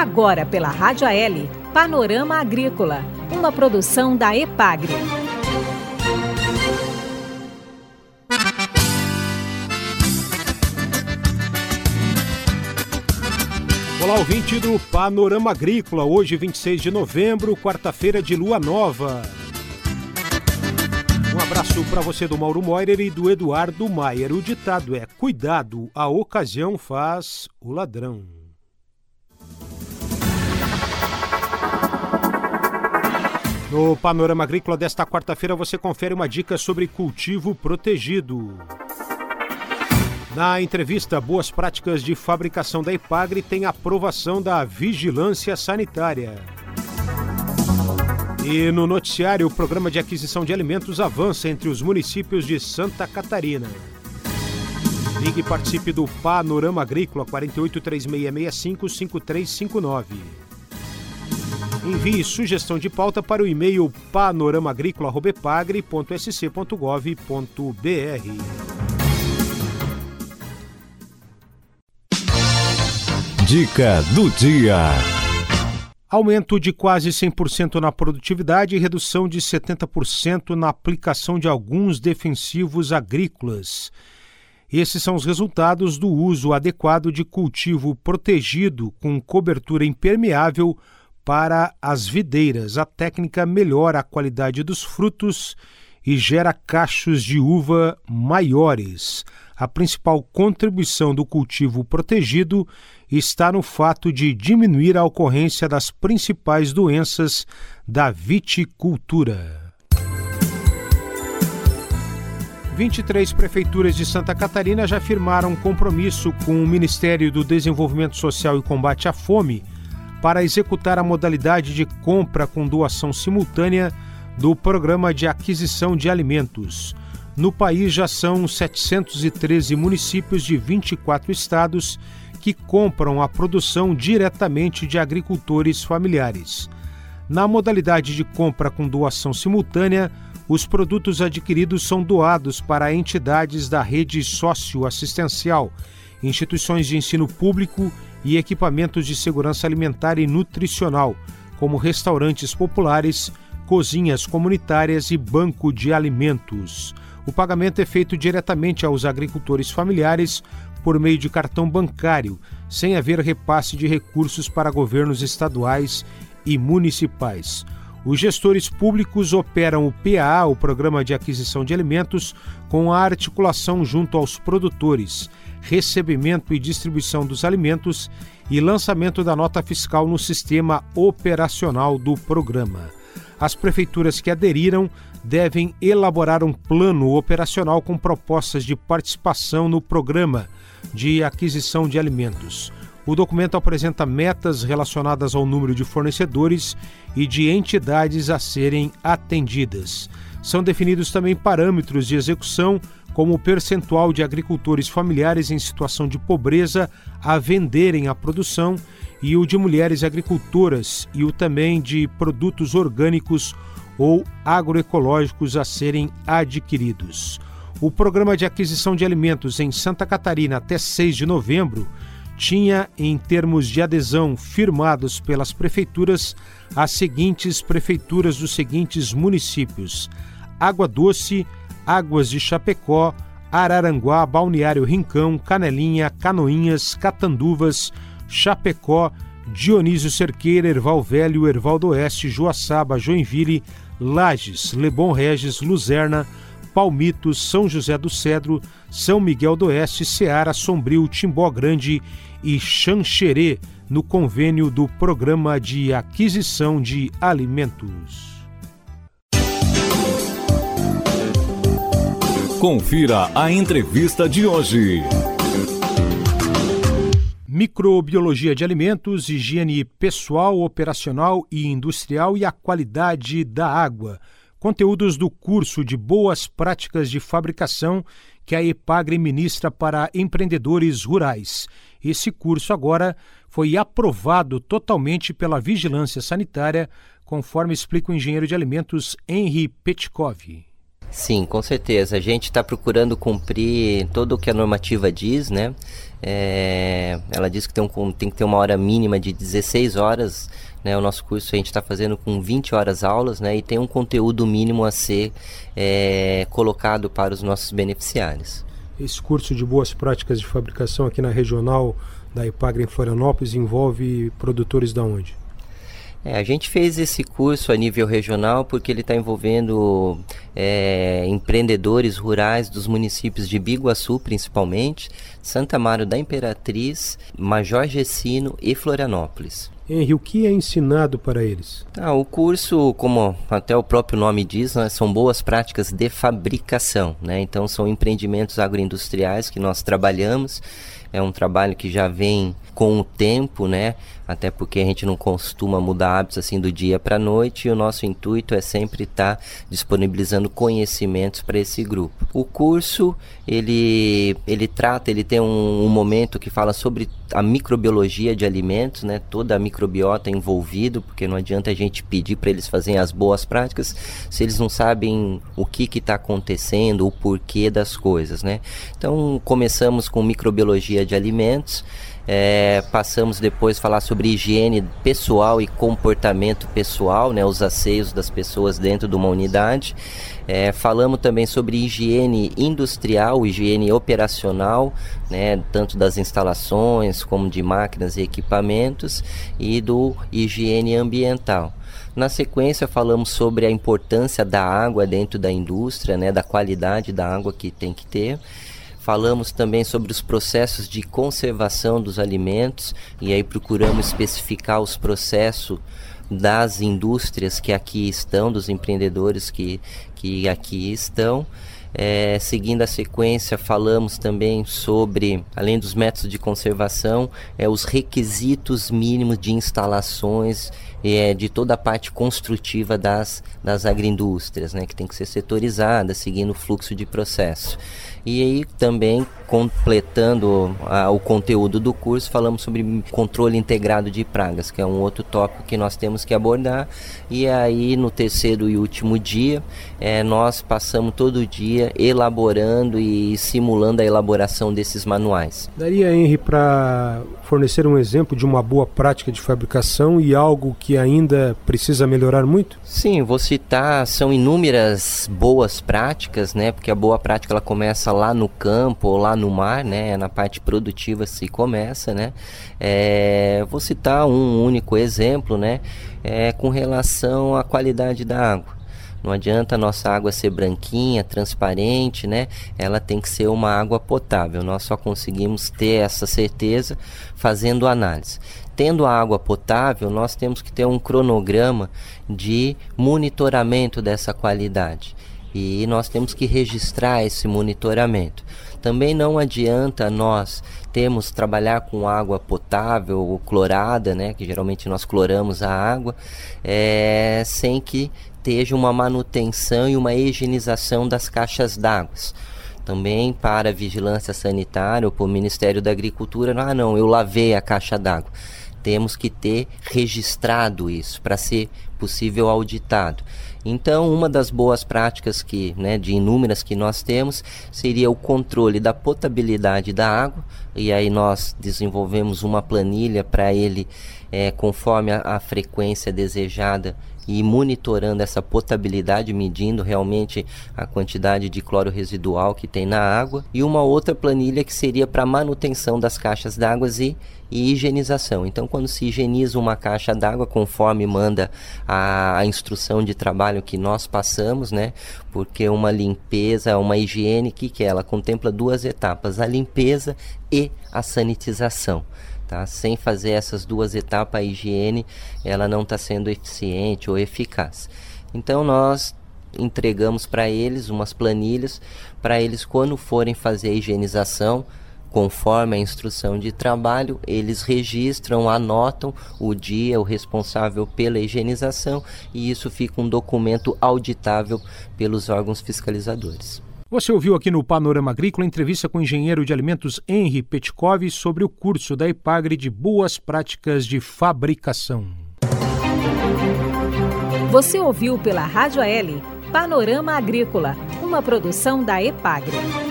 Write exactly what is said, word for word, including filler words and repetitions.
Agora pela Rádio A L, Panorama Agrícola, uma produção da EPAGRE. Olá, ouvinte do Panorama Agrícola, hoje vinte e seis de novembro, quarta-feira de lua nova. Um abraço para você do Mauro Moirer e do Eduardo Maier. O ditado é: cuidado, a ocasião faz o ladrão. No Panorama Agrícola desta quarta-feira você confere uma dica sobre cultivo protegido. Na entrevista, boas práticas de fabricação da EPAGRE tem aprovação da Vigilância Sanitária. E no noticiário, o programa de aquisição de alimentos avança entre os municípios de Santa Catarina. Ligue e participe do Panorama Agrícola quatro oito três seis seis cinco cinco três cinco nove. Envie sugestão de pauta para o e-mail panoramaagricola arroba epagre ponto s c ponto gov ponto b r. Dica do dia. Aumento de quase cem por cento na produtividade e redução de setenta por cento na aplicação de alguns defensivos agrícolas. Esses são os resultados do uso adequado de cultivo protegido com cobertura impermeável para as videiras. A técnica melhora a qualidade dos frutos e gera cachos de uva maiores. A principal contribuição do cultivo protegido está no fato de diminuir a ocorrência das principais doenças da viticultura. vinte e três prefeituras de Santa Catarina já firmaram compromisso com o Ministério do Desenvolvimento Social e Combate à Fome para executar a modalidade de compra com doação simultânea do Programa de Aquisição de Alimentos. No país já são setecentos e treze municípios de vinte e quatro estados que compram a produção diretamente de agricultores familiares. Na modalidade de compra com doação simultânea, os produtos adquiridos são doados para entidades da rede socioassistencial, instituições de ensino público e equipamentos de segurança alimentar e nutricional, como restaurantes populares, cozinhas comunitárias e banco de alimentos. O pagamento é feito diretamente aos agricultores familiares por meio de cartão bancário, sem haver repasse de recursos para governos estaduais e municipais. Os gestores públicos operam o P A A, o Programa de Aquisição de Alimentos, com a articulação junto aos produtores, recebimento e distribuição dos alimentos e lançamento da nota fiscal no sistema operacional do programa. As prefeituras que aderiram devem elaborar um plano operacional com propostas de participação no programa de aquisição de alimentos. O documento apresenta metas relacionadas ao número de fornecedores e de entidades a serem atendidas. São definidos também parâmetros de execução, como o percentual de agricultores familiares em situação de pobreza a venderem a produção e o de mulheres agricultoras e o também de produtos orgânicos ou agroecológicos a serem adquiridos. O Programa de Aquisição de Alimentos em Santa Catarina até seis de novembro tinha, em termos de adesão firmados pelas prefeituras, as seguintes prefeituras dos seguintes municípios: Água Doce, Águas de Chapecó, Araranguá, Balneário Rincão, Canelinha, Canoinhas, Catanduvas, Chapecó, Dionísio Cerqueira, Erval Velho, Erval do Oeste, Joaçaba, Joinville, Lages, Lebon Regis, Luzerna, Palmitos, São José do Cedro, São Miguel do Oeste, Ceará, Sombrio, Timbó Grande e Xanxerê, no convênio do Programa de Aquisição de Alimentos. Confira a entrevista de hoje. Microbiologia de alimentos, higiene pessoal, operacional e industrial e a qualidade da água. Conteúdos do curso de Boas Práticas de Fabricação que a EPAGRE ministra para empreendedores rurais. Esse curso agora foi aprovado totalmente pela Vigilância Sanitária, conforme explica o engenheiro de alimentos Henry Petkov. Sim, com certeza. A gente está procurando cumprir tudo o que a normativa diz, né? É, ela diz que tem, um, tem que ter uma hora mínima de dezesseis horas, né? O nosso curso a gente está fazendo com vinte horas aulas, né? E tem um conteúdo mínimo a ser é, colocado para os nossos beneficiários. Esse curso de boas práticas de fabricação aqui na regional da Epagre em Florianópolis envolve produtores da onde? É, a gente fez esse curso a nível regional porque ele está envolvendo é, empreendedores rurais dos municípios de Biguaçu, principalmente, Santa Amaro da Imperatriz, Major Gessino e Florianópolis. Henry, o que é ensinado para eles? Ah, o curso, como até o próprio nome diz, né, são boas práticas de fabricação, né? Então são empreendimentos agroindustriais que nós trabalhamos. É um trabalho que já vem com o tempo, né? Até porque a gente não costuma mudar hábitos assim do dia para a noite, e o nosso intuito é sempre estar tá disponibilizando conhecimentos para esse grupo. O curso, ele, ele trata, ele tem um, um momento que fala sobre a microbiologia de alimentos, né? Toda a microbiota envolvida, porque não adianta a gente pedir para eles fazerem as boas práticas se eles não sabem o que está acontecendo, o porquê das coisas, né? Então, começamos com microbiologia de alimentos, É, passamos depois a falar sobre higiene pessoal e comportamento pessoal, né, os asseios das pessoas dentro de uma unidade. É, falamos também sobre higiene industrial, higiene operacional, né, tanto das instalações como de máquinas e equipamentos, e do higiene ambiental. Na sequência falamos sobre a importância da água dentro da indústria, né, da qualidade da água que tem que ter. Falamos também sobre os processos de conservação dos alimentos, e aí procuramos especificar os processos das indústrias que aqui estão, dos empreendedores que, que aqui estão. É, seguindo a sequência, falamos também sobre, além dos métodos de conservação, é, os requisitos mínimos de instalações, é, de toda a parte construtiva das, das agroindústrias, né, que tem que ser setorizada, seguindo o fluxo de processo. E aí também, completando a, o conteúdo do curso, falamos sobre controle integrado de pragas, que é um outro tópico que nós temos que abordar. E aí no terceiro e último dia, é, nós passamos todo dia elaborando e simulando a elaboração desses manuais. Daria, Henry, para fornecer um exemplo de uma boa prática de fabricação e algo que ainda precisa melhorar muito? Sim, vou citar, são inúmeras boas práticas, né? Porque a boa prática ela começa lá no campo ou lá no mar, né? Na parte produtiva se começa, né? É, vou citar um único exemplo, né? É, com relação à qualidade da água. Não adianta a nossa água ser branquinha, transparente, né? Ela tem que ser uma água potável. Nós só conseguimos ter essa certeza fazendo análise. Tendo a água potável, nós temos que ter um cronograma de monitoramento dessa qualidade. E nós temos que registrar esse monitoramento. Também não adianta nós termos trabalhar com água potável ou clorada, né? Que geralmente nós cloramos a água, é, sem que esteja uma manutenção e uma higienização das caixas d'água. Também para a vigilância sanitária ou para o Ministério da Agricultura, ah não, eu lavei a caixa d'água. Temos que ter registrado isso para ser possível auditado. Então, uma das boas práticas que, né, de inúmeras que nós temos, seria o controle da potabilidade da água, e aí nós desenvolvemos uma planilha para ele, é, conforme a, a frequência desejada, e monitorando essa potabilidade, medindo realmente a quantidade de cloro residual que tem na água, e uma outra planilha que seria para manutenção das caixas d'água e, e higienização. Então, quando se higieniza uma caixa d'água, conforme manda a, a instrução de trabalho que nós passamos, né? Porque uma limpeza, uma higiene, que que é? Ela contempla duas etapas, a limpeza e a sanitização. Tá? Sem fazer essas duas etapas, a higiene ela não está sendo eficiente ou eficaz. Então nós entregamos para eles umas planilhas, para eles quando forem fazer a higienização, conforme a instrução de trabalho, eles registram, anotam o dia, o responsável pela higienização, e isso fica um documento auditável pelos órgãos fiscalizadores. Você ouviu aqui no Panorama Agrícola entrevista com o engenheiro de alimentos Henry Petkov sobre o curso da Epagre de Boas Práticas de Fabricação. Você ouviu pela Rádio A L Panorama Agrícola, uma produção da Epagre.